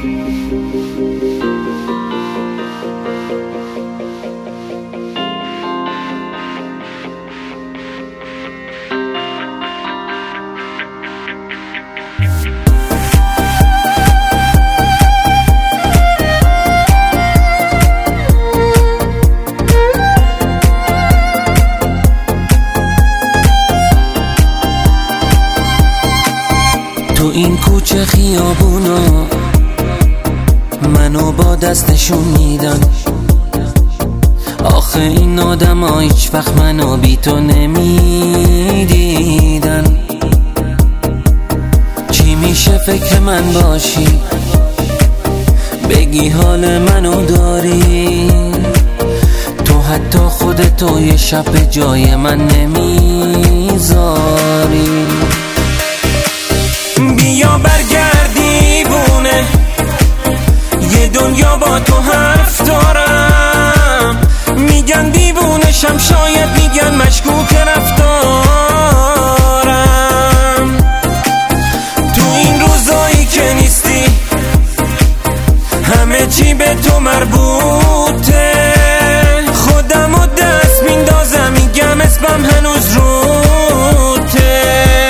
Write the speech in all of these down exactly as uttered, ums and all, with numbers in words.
تو این کوچه خیابونا منو با دستشون میدن. آخه این آدم ها هیچ وقت منو بی تو نمیدیدن. چی میشه فکر من باشی بگی حال منو داری؟ تو حتی خودتو یه شب به جای من نمیذاری. بیا برگرد دیوونه، یه دنیا با تو حرف دارم. میگن دیوونشم، شاید میگن مشکوک رفتارم. تو این روزایی که نیستی همه چی به تو مربوطه. خودم و دست میندازم میگم اسمم هنوز روته.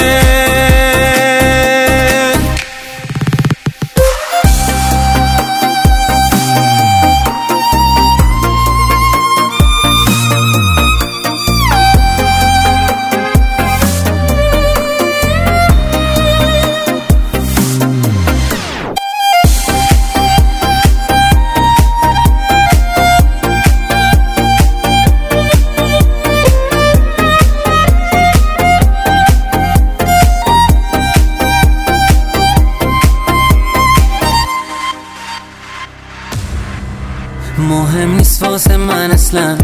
مهم نیست واسه من اصلا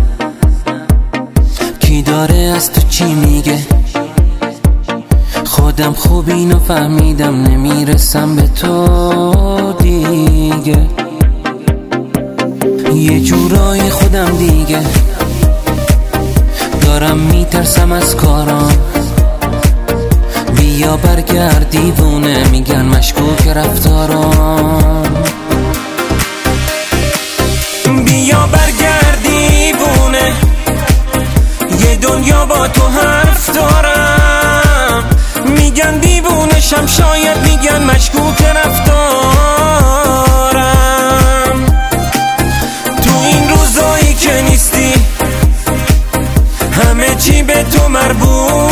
کی داره از تو چی میگه. خودم خوب اینو فهمیدم، نمیرسم به تو دیگه. یه جورای خودم دیگه دارم میترسم از کارام. بیا برگرد دیوونه، میگن مشکوک رفتارام. بیا برگرد دیوونه، یه دنیا با تو حرف دارم. میگن دیوونشم، شاید میگن مشکوک رفتارم. تو این روزایی که نیستی همه چی به تو مربوط.